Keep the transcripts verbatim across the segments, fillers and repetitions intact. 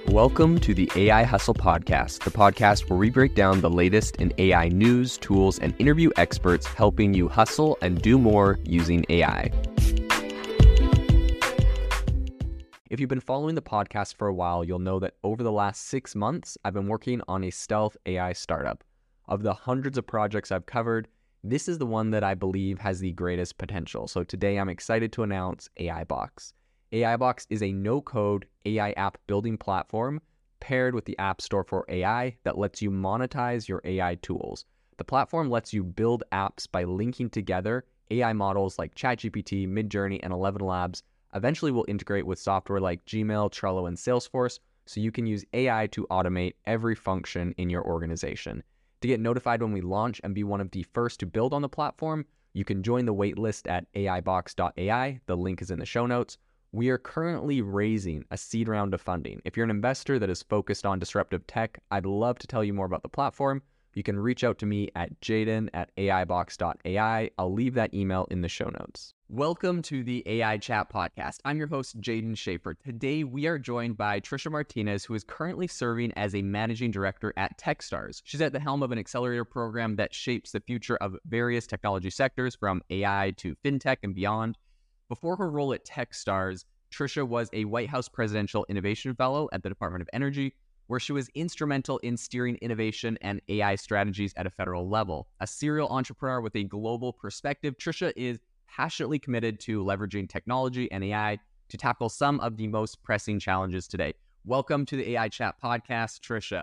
Welcome to the A I Hustle Podcast, the podcast where we break down the latest in A I news, tools, and interview experts helping you hustle and do more using A I. If you've been following the podcast for a while, you'll know that over the last six months, I've been working on a stealth A I startup. Of the hundreds of projects I've covered, this is the one that I believe has the greatest potential. So today I'm excited to announce AIBox. AIBox is a no-code A I app building platform paired with the App Store for A I that lets you monetize your A I tools. The platform lets you build apps by linking together A I models like ChatGPT, Midjourney, and Eleven Labs. Eventually will integrate with software like Gmail, Trello, and Salesforce, so you can use A I to automate every function in your organization. To get notified when we launch and be one of the first to build on the platform, you can join the waitlist at A I box dot A I. The link is in the show notes. We are currently raising a seed round of funding. If you're an investor that is focused on disruptive tech, I'd love to tell you more about the platform. You can reach out to me at Jaden at A I box dot A I. I'll leave that email in the show notes. Welcome to the A I Chat Podcast. I'm your host, Jaden Schaefer. Today, we are joined by Trisha Martinez, who is currently serving as a managing director at Techstars. She's at the helm of an accelerator program that shapes the future of various technology sectors, from A I to fintech and beyond. Before her role at Techstars, Trisha was a White House Presidential Innovation Fellow at the Department of Energy, where she was instrumental in steering innovation and A I strategies at a federal level. A serial entrepreneur with a global perspective, Trisha is passionately committed to leveraging technology and A I to tackle some of the most pressing challenges today. Welcome to the A I Chat Podcast, Trisha.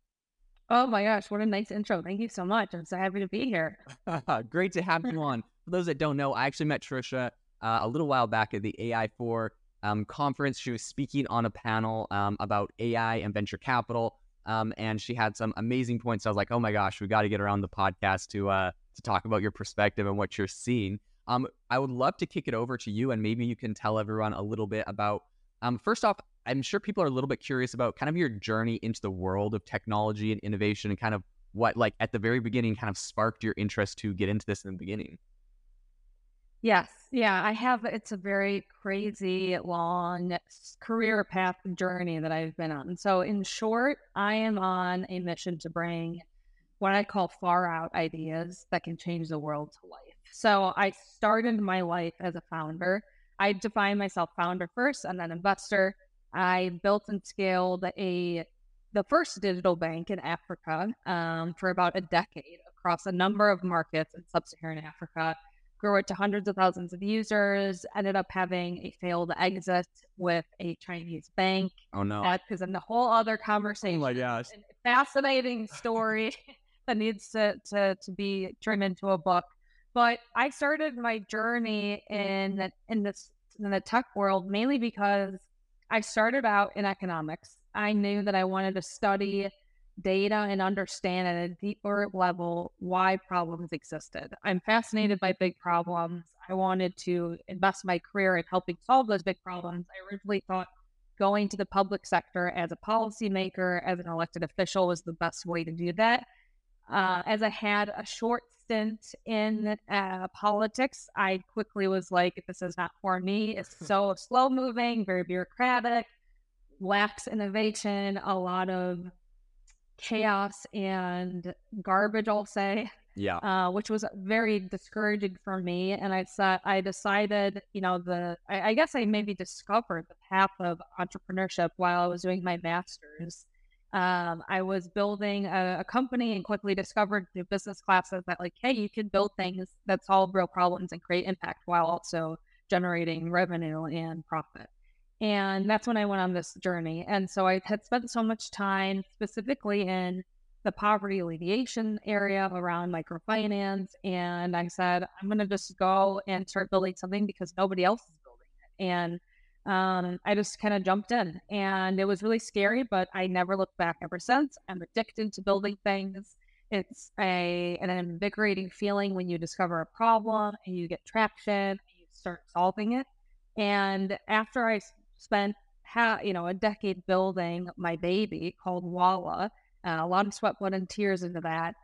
Oh my gosh, what a nice intro. Thank you so much. I'm so happy to be here. Great to have you on. For those that don't know, I actually met Trisha uh, a little while back at the A I four um, conference. She was speaking on a panel um, about A I and venture capital, um, and she had some amazing points. I was like, oh my gosh, we got to get her on the podcast to uh, to talk about your perspective and what you're seeing. Um, I would love to kick it over to you, and maybe you can tell everyone a little bit about, um, first off, I'm sure people are a little bit curious about kind of your journey into the world of technology and innovation, and kind of what, like, at the very beginning kind of sparked your interest to get into this in the beginning. Yes. Yeah, I have. It's a very crazy, long career path journey that I've been on. So in short, I am on a mission to bring what I call far out ideas that can change the world to life. So I started my life as a founder. I define myself founder first and then investor. I built and scaled a the first digital bank in Africa um, for about a decade across a number of markets in sub-Saharan Africa. Grew it to hundreds of thousands of users, ended up having a failed exit with a Chinese bank. Oh, no. That is in the whole other conversation. Oh, my gosh. A fascinating story that needs to, to, to be turned into a book. But I started my journey in, in, this, in the tech world mainly because I started out in economics. I knew that I wanted to study data and understand at a deeper level why problems existed. I'm fascinated by big problems. I wanted to invest my career in helping solve those big problems. I originally thought going to the public sector as a policymaker, as an elected official, was the best way to do that. Uh, as I had a short stint in uh, politics, I quickly was like, this is not for me. It's so slow moving, very bureaucratic, lacks innovation, a lot of chaos and garbage, I'll say. Yeah. Uh, which was very discouraging for me. And I said, I decided, you know, the, I, I guess I maybe discovered the path of entrepreneurship while I was doing my master's. Um, I was building a, a company and quickly discovered through business classes that, like, hey, you can build things that solve real problems and create impact while also generating revenue and profit. And that's when I went on this journey. And so I had spent so much time specifically in the poverty alleviation area around microfinance. And I said, I'm going to just go and start building something because nobody else is building it. And um, I just kind of jumped in, and it was really scary, but I never looked back ever since. I'm addicted to building things. It's a an invigorating feeling when you discover a problem and you get traction and you start solving it. And after I spent ha- you know, a decade building my baby called Walla, uh, a lot of sweat, blood, and tears into that,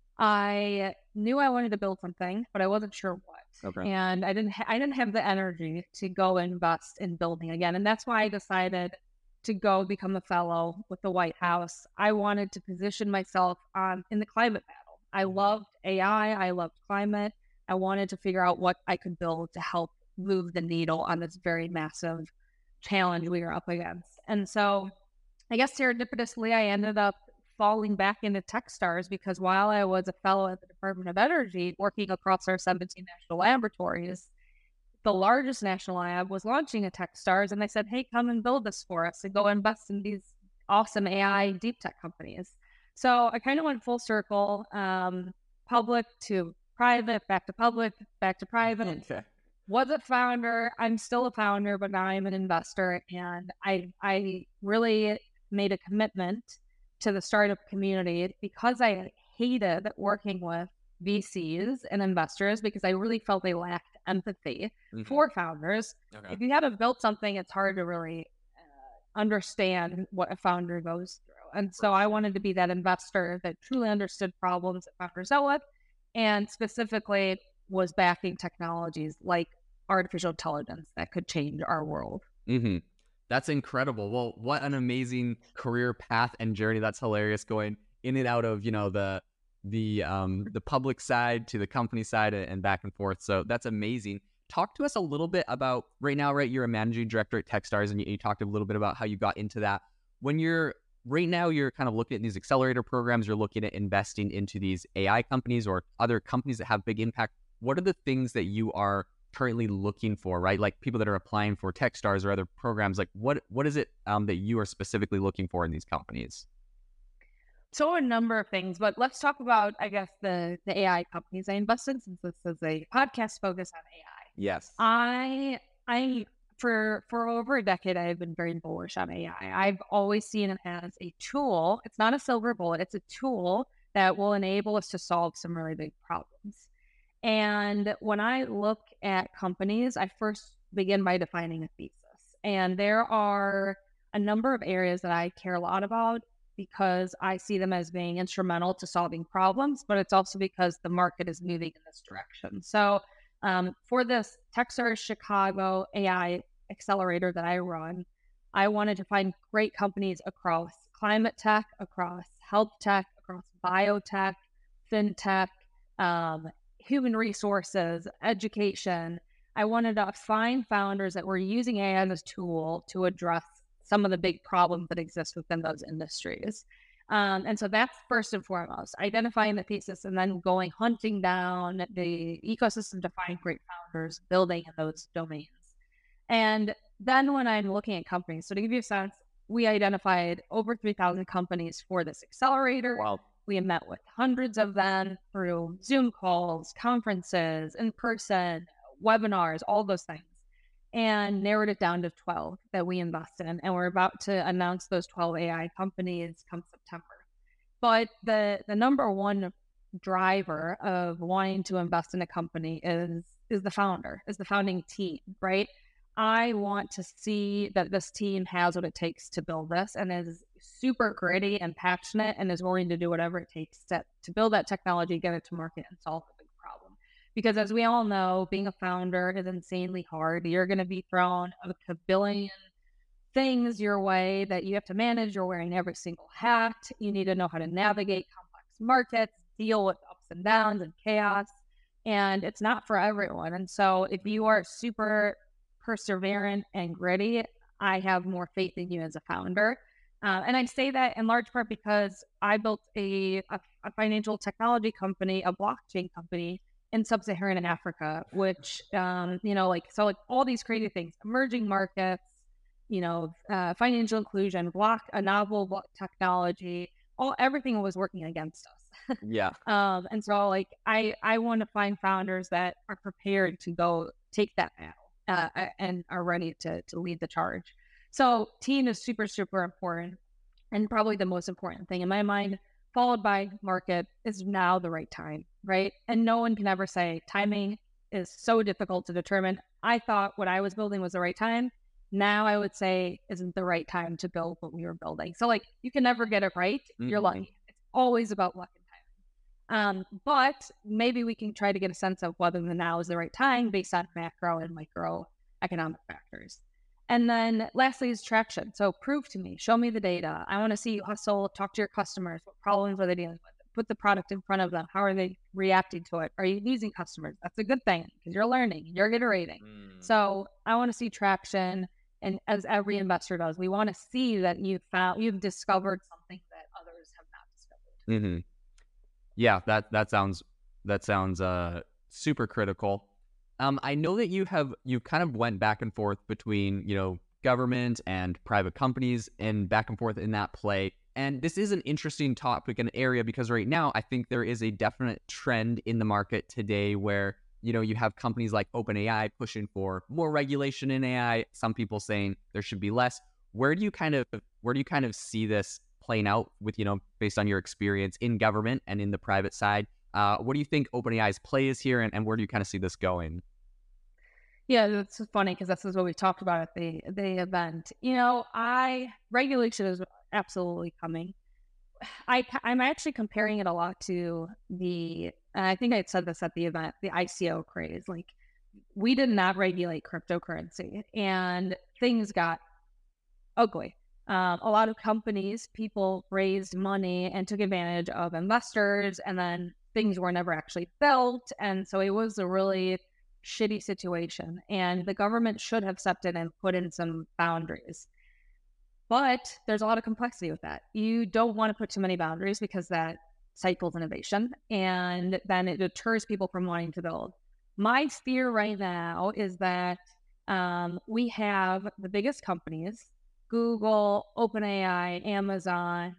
I knew I wanted to build something, but I wasn't sure what. Okay. And I didn't ha- I didn't have the energy to go invest in building again. And that's why I decided to go become a fellow with the White House, I wanted to position myself um, in the climate battle. I loved A I. I loved climate. I wanted to figure out what I could build to help move the needle on this very massive challenge we were up against. And so I guess serendipitously, I ended up falling back into Techstars because while I was a fellow at the Department of Energy working across our seventeen national laboratories, the largest national lab was launching a Techstars, and they said, hey, come and build this for us and go invest in these awesome A I deep tech companies. So I kind of went full circle, um, public to private, back to public, back to private. Okay. Was a founder. I'm still a founder, but now I'm an investor. And I I really made a commitment to the startup community because I hated working with V Cs and investors because I really felt they lacked empathy mm-hmm. for founders. Okay. If you haven't built something, it's hard to really uh, understand what a founder goes through. And so I wanted to be that investor that truly understood problems that founders dealt with, and specifically was backing technologies like artificial intelligence that could change our world. Mm-hmm. That's incredible. Well, what an amazing career path and journey. That's hilarious, going in and out of, you know, the the um the public side to the company side and back and forth. So that's amazing. Talk to us a little bit about right now, right? You're a managing director at Techstars, and you, you talked a little bit about how you got into that. When you're right now, you're kind of looking at these accelerator programs, you're looking at investing into these A I companies or other companies that have big impact. What are the things that you are currently looking for, right? Like people that are applying for Techstars or other programs, like what what is it um, that you are specifically looking for in these companies? So a number of things, but let's talk about, I guess, the, the A I companies I invested, since this is a podcast focused on A I. Yes. I, I, for, for over a decade, I have been very bullish on A I. I've always seen it as a tool. It's not a silver bullet. It's a tool that will enable us to solve some really big problems. And when I look at companies, I first begin by defining a thesis. And there are a number of areas that I care a lot about because I see them as being instrumental to solving problems, but it's also because the market is moving in this direction. So um, for this Techstars Chicago A I accelerator that I run, I wanted to find great companies across climate tech, across health tech, across biotech, fintech, um, human resources, education. I wanted to find founders that were using A I as a tool to address some of the big problems that exist within those industries. Um, and so that's first and foremost, identifying the thesis and then going hunting down the ecosystem to find great founders, building in those domains. And then when I'm looking at companies, so to give you a sense, we identified over three thousand companies for this accelerator. Wow. We met with hundreds of them through Zoom calls, conferences, in person, webinars, all those things, and narrowed it down to twelve that we invest in. And we're about to announce those twelve A I companies come September. But the, the number one driver of wanting to invest in a company is, is the founder, is the founding team, right? I want to see that this team has what it takes to build this and is super gritty and passionate and is willing to do whatever it takes to, to build that technology, get it to market, and solve a big problem. Because as we all know, being a founder is insanely hard. You're going to be thrown a billion things your way that you have to manage. You're wearing every single hat. You need to know how to navigate complex markets, deal with ups and downs and chaos. And it's not for everyone. And so if you are super perseverant and gritty, I have more faith in you as a founder. Uh, and I say that in large part because I built a, a, a financial technology company, a blockchain company in sub-Saharan Africa, which, um, you know, like, so like all these crazy things, emerging markets, you know, uh, financial inclusion, block, a novel block technology, all, everything was working against us. Yeah. Um, and so like, I, I want to find founders that are prepared to go take that battle, uh, and are ready to, to lead the charge. So team is super, super important, and probably the most important thing in my mind, followed by market, is now the right time, right? And no one can ever say timing is so difficult to determine. I thought what I was building was the right time. Now I would say isn't the right time to build what we were building. So like, you can never get it right. Mm-hmm. You're lucky. It's always about luck and timing. Um, but maybe we can try to get a sense of whether the now is the right time based on macro and microeconomic factors. And then lastly is traction. So prove to me, show me the data. I want to see you hustle, talk to your customers. What problems are they dealing with? Put the product in front of them. How are they reacting to it? Are you losing customers? That's a good thing because you're learning, you're iterating. Mm. So I want to see traction. And as every investor does, we want to see that you've found, you've discovered something that others have not discovered. Mm-hmm. Yeah, that that sounds that sounds uh super critical. Um, I know that you have you kind of went back and forth between, you know, government and private companies and back and forth in that play. And this is an interesting topic and area because right now I think there is a definite trend in the market today where, you know, you have companies like OpenAI pushing for more regulation in A I, some people saying there should be less. Where do you kind of where do you kind of see this playing out with, you know, based on your experience in government and in the private side? Uh, what do you think OpenAI's play is here, and, and where do you kind of see this going? Yeah, that's funny because this is what we talked about at the the event. You know, I regulation is absolutely coming. I I'm actually comparing it a lot to the. And I think I said this at the event, the I C O craze. Like we did not regulate cryptocurrency, and things got ugly. Um, a lot of companies, people raised money and took advantage of investors, and then things were never actually built, and so it was a really shitty situation, and the government should have stepped in and put in some boundaries. But there's a lot of complexity with that. You don't want to put too many boundaries because that cycles innovation and then it deters people from wanting to build. My fear right now is that um, we have the biggest companies, Google, OpenAI, Amazon,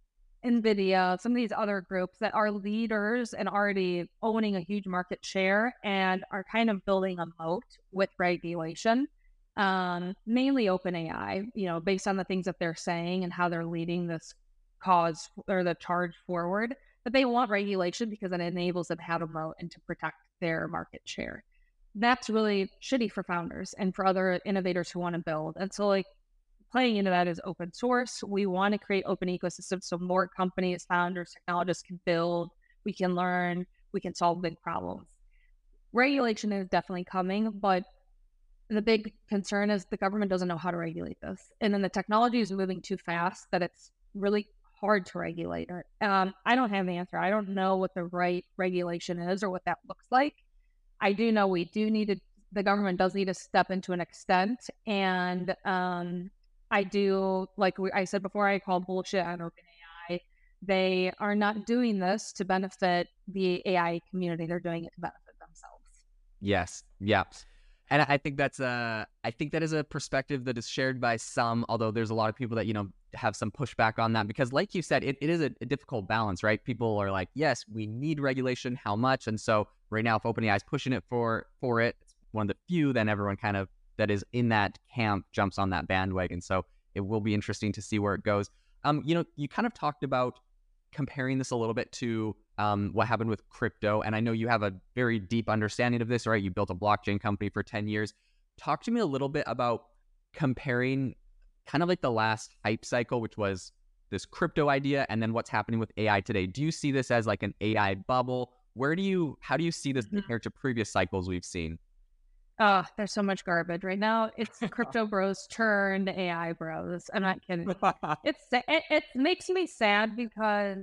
NVIDIA, some of these other groups that are leaders and already owning a huge market share and are kind of building a moat with regulation. Um, mainly OpenAI, you know, based on the things that they're saying and how they're leading this cause or the charge forward, that they want regulation because it enables them to have a moat and to protect their market share. That's really shitty for founders and for other innovators who want to build. And so, like, playing into that is open source. We want to create open ecosystems so more companies, founders, technologists can build, we can learn, we can solve big problems. Regulation is definitely coming, but the big concern is the government doesn't know how to regulate this. And then the technology is moving too fast that it's really hard to regulate it. Um, I don't have the answer. I don't know what the right regulation is or what that looks like. I do know we do need to, the government does need to step into an extent. And um, I do, like we, I said before, I call bullshit on OpenAI. They are not doing this to benefit the A I community. They're doing it to benefit themselves. Yes. Yeah. And I think that's a, I think that is a perspective that is shared by some, although there's a lot of people that, you know, have some pushback on that because like you said, it, it is a, a difficult balance, right? People are like, yes, we need regulation. How much? And so right now, if OpenAI is pushing it for, for it, it's one of the few, then everyone kind of that is in that camp jumps on that bandwagon. So it will be interesting to see where it goes. Um, you know, you kind of talked about comparing this a little bit to um, what happened with crypto. And I know you have a very deep understanding of this, right? You built a blockchain company for ten years. Talk to me a little bit about comparing kind of like the last hype cycle, which was this crypto idea, and then what's happening with A I today. Do you see this as like an A I bubble? Where do you, how do you see this compared to previous cycles we've seen? Oh, there's so much garbage right now. It's crypto bros turned A I bros. I'm not kidding. It's it, it makes me sad because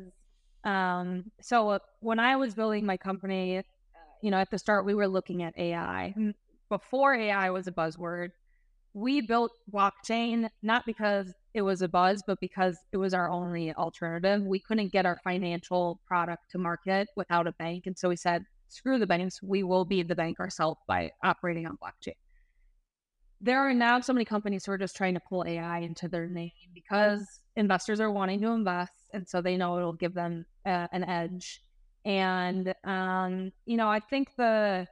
um so uh, when I was building my company, uh, you know, at the start we were looking at A I. Before A I was a buzzword, we built blockchain not because it was a buzz, but because it was our only alternative. We couldn't get our financial product to market without a bank, and so we said, screw the banks, we will be the bank ourselves by operating on blockchain. There are now so many companies who are just trying to pull A I into their name because investors are wanting to invest, and so they know it'll give them uh, an edge. And um, you know, I think the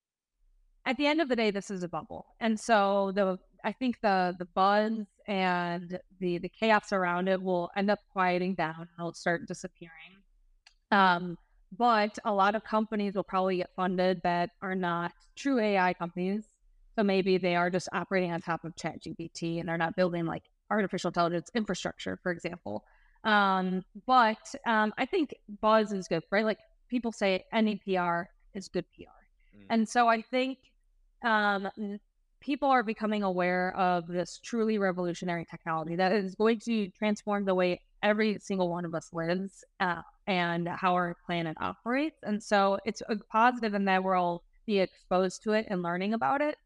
at the end of the day, this is a bubble, and so the I think the the buzz and the the chaos around it will end up quieting down, and it'll start disappearing. Um, but a lot of companies will probably get funded that are not true A I companies. So maybe they are just operating on top of ChatGPT and they're not building like artificial intelligence infrastructure, for example. Um, but um, I think buzz is good, right? Like people say any P R is good P R. Mm. And so I think um, people are becoming aware of this truly revolutionary technology that is going to transform the way every single one of us lives uh, and how our planet operates. And so it's a positive in that we're all be exposed to it and learning about it.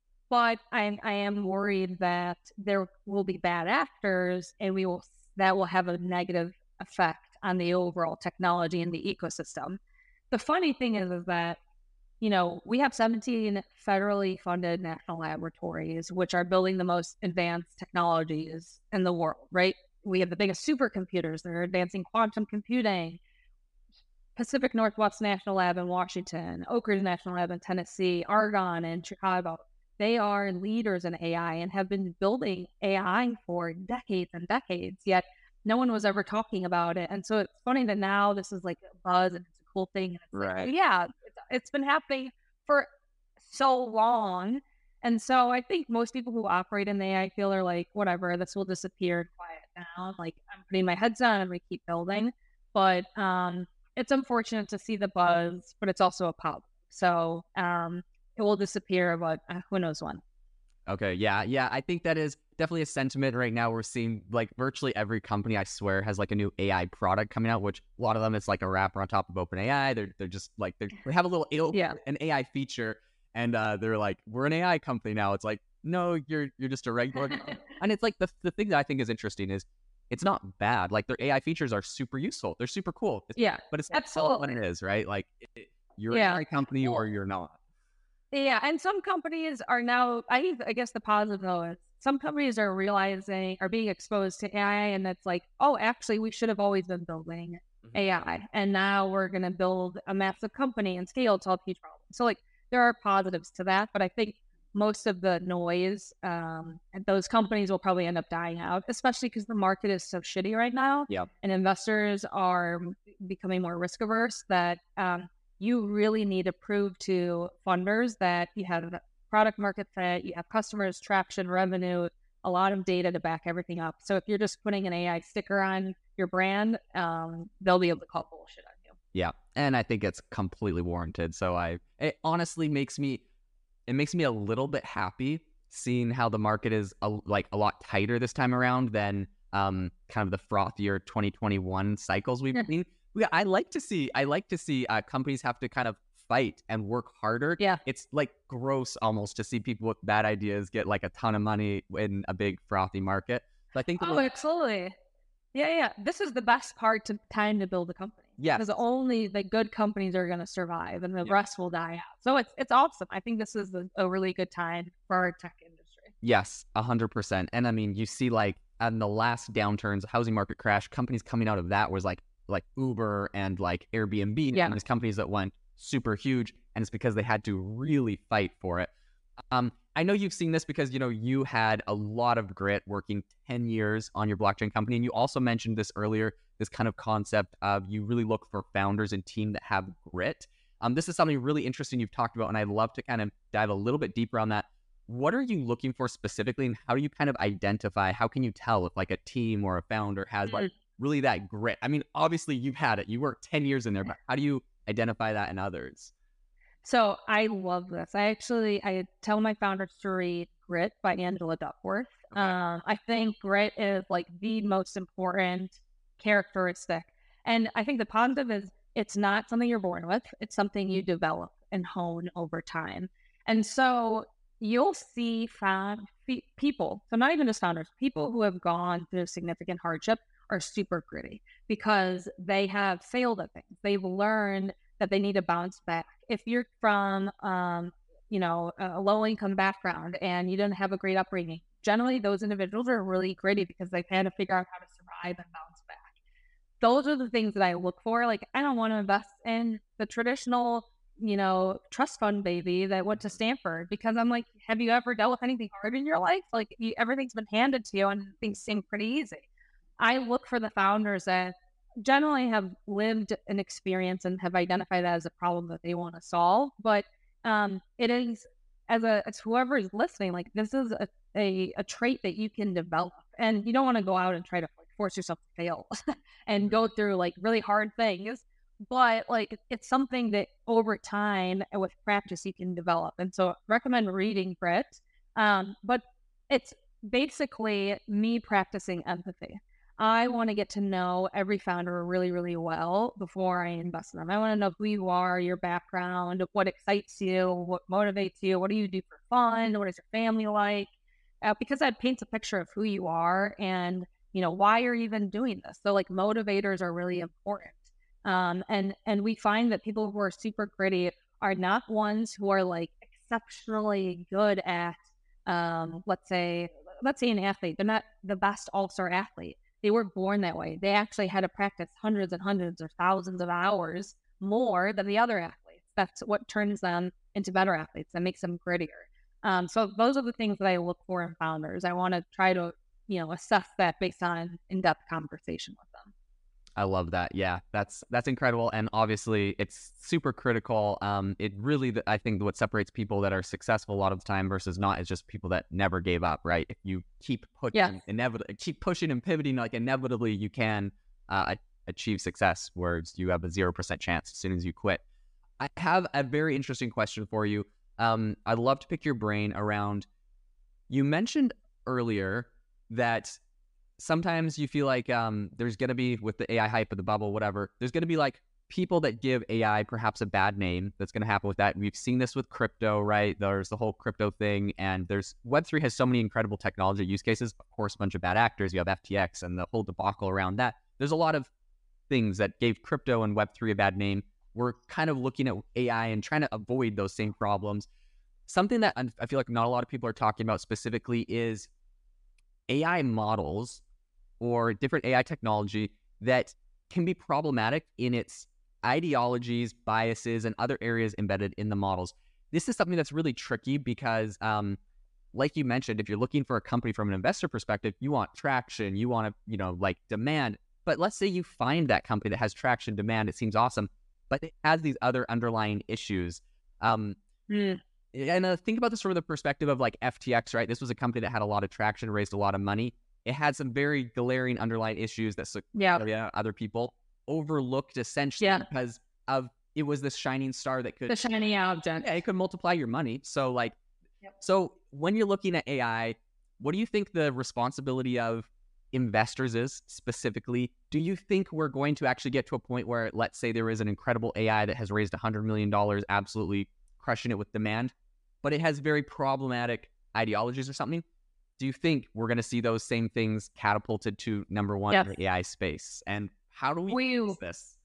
But I, I am worried that there will be bad actors, and we will that will have a negative effect on the overall technology and the ecosystem. The funny thing is, is that you know we have seventeen federally funded national laboratories, which are building the most advanced technologies in the world. Right? We have the biggest supercomputers that are advancing quantum computing. Pacific Northwest National Lab in Washington, Oak Ridge National Lab in Tennessee, Argonne in Chicago. They are leaders in A I and have been building A I for decades and decades, yet no one was ever talking about it. And so it's funny that now this is like a buzz and it's a cool thing. And it's Right. like, yeah, it's, it's been happening for so long. And so I think most people who operate in the A I field are like, whatever, this will disappear and quiet down. Like, I'm putting my heads down and we keep building. But um, it's unfortunate to see the buzz, but it's also a problem. So um, it will disappear, but uh, who knows when. Okay, yeah, yeah. I think that is definitely a sentiment right now. We're seeing like virtually every company, I swear, has like a new A I product coming out, which a lot of them it's like a wrapper on top of OpenAI. They're they're just like they're, they have a little Yeah. an A I feature, and uh, they're like, we're an A I company now. It's like, no, you're you're just a regular. And it's like the the thing that I think is interesting is it's not bad. Like their A I features are super useful. They're super cool. It's, Yeah, but it's absolutely what it is, right? Like it, you're Yeah. an A I company Well, or you're not. Yeah, and some companies are now, I, I guess the positive though is some companies are realizing, are being exposed to A I, and it's like, oh, actually, we should have always been building Mhm. A I, and now we're going to build a massive company and scale to solve huge problems. So, like, there are positives to that, but I think most of the noise, um, and those companies will probably end up dying out, especially because the market is so shitty right now, Yeah. and investors are becoming more risk averse. That um, you really need to prove to funders that you have a product market fit, you have customers, traction, revenue, a lot of data to back everything up. So if you're just putting an A I sticker on your brand, um, they'll be able to call bullshit on you. Yeah, and I think it's completely warranted. So I, it honestly makes me, it makes me a little bit happy seeing how the market is a, like a lot tighter this time around than um kind of the frothier twenty twenty-one cycles we've seen. Yeah, I like to see, I like to see uh, companies have to kind of fight and work harder. Yeah. It's like gross almost to see people with bad ideas get like a ton of money in a big frothy market. So I think. Oh, absolutely. Yeah, yeah. This is the best part to time to build a company. Yes. Because only the good companies are going to survive, and the Yeah. rest will die out. So it's it's awesome. I think this is a, a really good time for our tech industry. Yes, a hundred percent. And I mean, you see, like in the last downturns, housing market crash, companies coming out of that was like like Uber and like Airbnb, Yeah. and these companies that went super huge, and it's because they had to really fight for it. Um, I know you've seen this because you know you had a lot of grit working ten years on your blockchain company, and you also mentioned this earlier. This kind of concept of you really look for founders and team that have grit. Um, this is something really interesting you've talked about, and I'd love to kind of dive a little bit deeper on that. What are you looking for specifically, and how do you kind of identify? How can you tell if like a team or a founder has like really that grit? I mean, obviously you've had it. You worked ten years in there, but how do you identify that in others? So I love this. I actually I tell my founders to read Grit by Angela Duckworth. Okay. Um, I think grit is like the most important characteristic, and I think the positive is it's not something you're born with. It's something you develop and hone over time. And so you'll see found people, so not even just founders, people who have gone through significant hardship are super gritty because they have failed at things. They've learned that they need to bounce back. If you're from, um, you know, a low income background and you didn't have a great upbringing, generally those individuals are really gritty because they've had to figure out how to survive and bounce back. Those are the things that I look for. Like, I don't want to invest in the traditional, you know, trust fund baby that went to Stanford because I'm like, have you ever dealt with anything hard in your life? Like, you, everything's been handed to you and things seem pretty easy. I look for the founders that generally have lived an experience and have identified that as a problem that they want to solve. But um, it is, as a as whoever is listening, like this is a, a, a trait that you can develop. And you don't want to go out and try to like, force yourself to fail and go through like really hard things. But like it's something that over time and with practice you can develop. And so I recommend reading Grit. Um, but it's basically me practicing empathy. I want to get to know every founder really, really well before I invest in them. I want to know who you are, your background, what excites you, what motivates you, what do you do for fun, what is your family like? Uh, because that paints a picture of who you are and, you know, why you're even doing this. So like motivators are really important. Um, and and we find that people who are super gritty are not ones who are like exceptionally good at, um, let's say, let's say an athlete. They're not the best all-star athlete. They were born that way. They actually had to practice hundreds and hundreds or thousands of hours more than the other athletes. That's what turns them into better athletes. That makes them grittier. Um, so those are the things that I look for in founders. I want to try to, you know, assess that based on in-depth conversation with them. I love that. Yeah, that's that's incredible, and obviously it's super critical. Um, it really, I think, what separates people that are successful a lot of the time versus not is just people that never gave up. Right? If you keep pushing, Yeah. inevitably keep pushing and pivoting, like inevitably you can uh, achieve success. Whereas you have a zero percent chance as soon as you quit. I have a very interesting question for you. Um, I'd love to pick your brain around. You mentioned earlier that sometimes you feel like um, there's going to be, with the A I hype of the bubble, whatever, there's going to be like people that give A I perhaps a bad name. That's going to happen with that. We've seen this with crypto, right? There's the whole crypto thing, and there's Web three has so many incredible technology use cases. Of course, a bunch of bad actors. You have F T X and the whole debacle around that. There's a lot of things that gave crypto and Web three a bad name. We're kind of looking at A I and trying to avoid those same problems. Something that I feel like not a lot of people are talking about specifically is A I models or different A I technology that can be problematic in its ideologies, biases, and other areas embedded in the models. This is something that's really tricky because, um, like you mentioned, if you're looking for a company from an investor perspective, you want traction, you want to, you know, like demand. But let's say you find that company that has traction, demand, it seems awesome, but it has these other underlying issues. Um, Mm. And uh, think about this from the perspective of like F T X, right? This was a company that had a lot of traction, raised a lot of money. It had some very glaring underlying issues that Yeah. yeah, other people overlooked essentially Yeah. because of it was this shining star that could The shiny object. yeah, it could multiply your money. So like, Yep. so when you're looking at A I, what do you think the responsibility of investors is specifically? Do you think we're going to actually get to a point where, let's say there is an incredible A I that has raised one hundred million dollars, absolutely crushing it with demand, but it has very problematic ideologies or something? Do you think we're going to see those same things catapulted to number one Yes. in the A I space? And how do we, We fix this?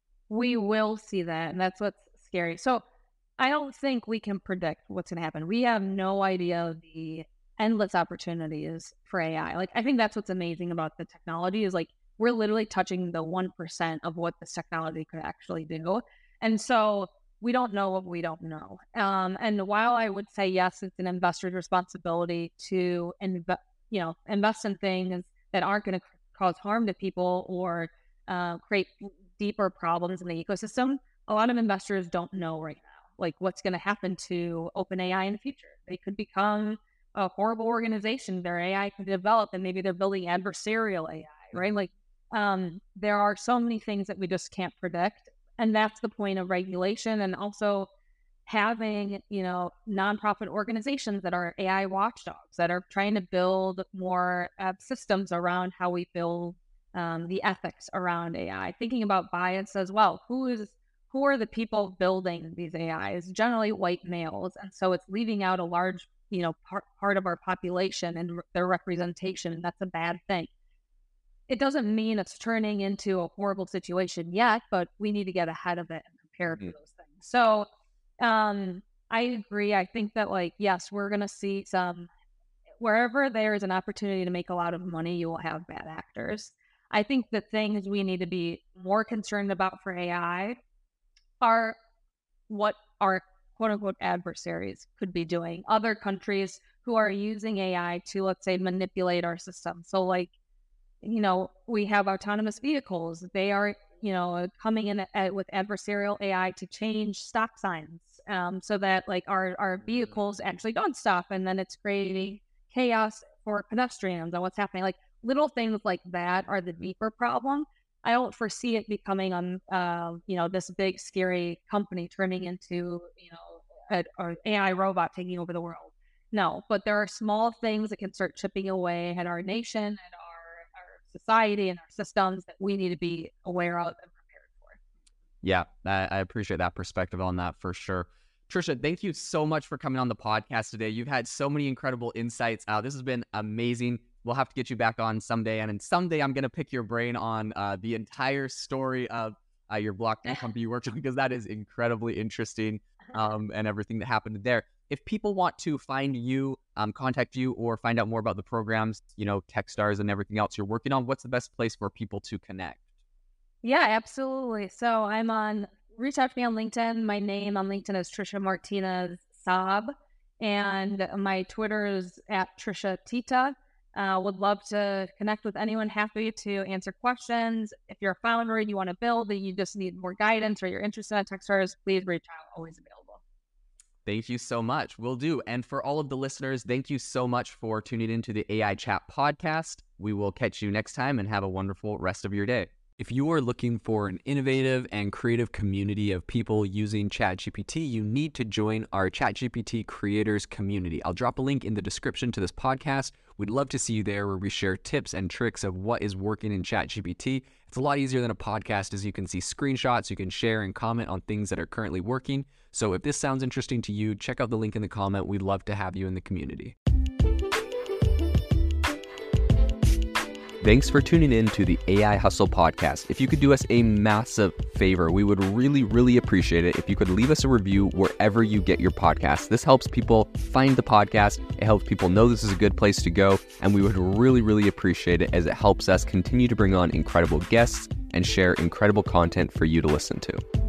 we will see that, and that's what's scary. So I don't think we can predict what's going to happen. We have no idea the endless opportunities for A I. Like I think that's what's amazing about the technology is like we're literally touching the one percent of what this technology could actually do. And so we don't know what we don't know. Um, and while I would say yes, it's an investor's responsibility to inv- you know invest in things that aren't going to cause harm to people or uh, create deeper problems in the ecosystem, a lot of investors don't know right now, like what's going to happen to OpenAI in the future. They could become a horrible organization. Their A I could develop, and maybe they're building adversarial A I, right? Like um, there are so many things that we just can't predict. And that's the point of regulation, and also having, you know, nonprofit organizations that are A I watchdogs that are trying to build more uh, systems around how we build um, the ethics around A I. Thinking about bias as well. Who is who are the people building these A Is? Generally white males, and so it's leaving out a large, you know, part part of our population and their representation, and that's a bad thing. It doesn't mean it's turning into a horrible situation yet, but we need to get ahead of it and prepare Mhm. for those things. So, um, I agree. I think that, like, yes, we're going to see some, wherever there is an opportunity to make a lot of money, you will have bad actors. I think the things we need to be more concerned about for A I are what our quote unquote adversaries could be doing. Other countries who are using A I to, let's say, manipulate our system. So, like, you know, we have autonomous vehicles. They are, you know, coming in at, with adversarial A I to change stop signs, um, so that like our, our vehicles actually don't stop. And then it's creating chaos for pedestrians and what's happening. Like little things like that are the deeper problem. I don't foresee it becoming on, uh, you know, this big scary company turning into, you know, an A I robot taking over the world. No, but there are small things that can start chipping away at our nation and our, our society and our systems that we need to be aware of and prepared for. Yeah, I, I appreciate that perspective on that for sure. Trisha, thank you so much for coming on the podcast today. You've had so many incredible insights. Uh, this has been amazing. We'll have to get you back on someday. And then someday I'm going to pick your brain on uh, the entire story of uh, your blockchain company you worked on, because that is incredibly interesting um, and everything that happened there. If people want to find you, um, contact you, or find out more about the programs, you know, Techstars and everything else you're working on, what's the best place for people to connect? Yeah, absolutely. So I'm on, reach out to me on LinkedIn. My name on LinkedIn is Trisha Martinez Saab, and my Twitter is at Trisha Tita. Uh, would love to connect with anyone. Happy to answer questions. If you're a founder and you want to build and you just need more guidance, or you're interested in Techstars, please reach out. Always available. Thank you so much. Will do. And for all of the listeners, thank you so much for tuning into the A I Chat podcast. We will catch you next time, and have a wonderful rest of your day. If you are looking for an innovative and creative community of people using ChatGPT, you need to join our ChatGPT creators community. I'll drop a link in the description to this podcast. We'd love to see you there, where we share tips and tricks of what is working in ChatGPT. It's a lot easier than a podcast, as you can see screenshots, you can share and comment on things that are currently working. So if this sounds interesting to you, check out the link in the comment. We'd love to have you in the community. Thanks for tuning in to the A I Hustle podcast. If you could do us a massive favor, we would really, really appreciate it if you could leave us a review wherever you get your podcast. This helps people find the podcast. It helps people know this is a good place to go. And we would really, really appreciate it, as it helps us continue to bring on incredible guests and share incredible content for you to listen to.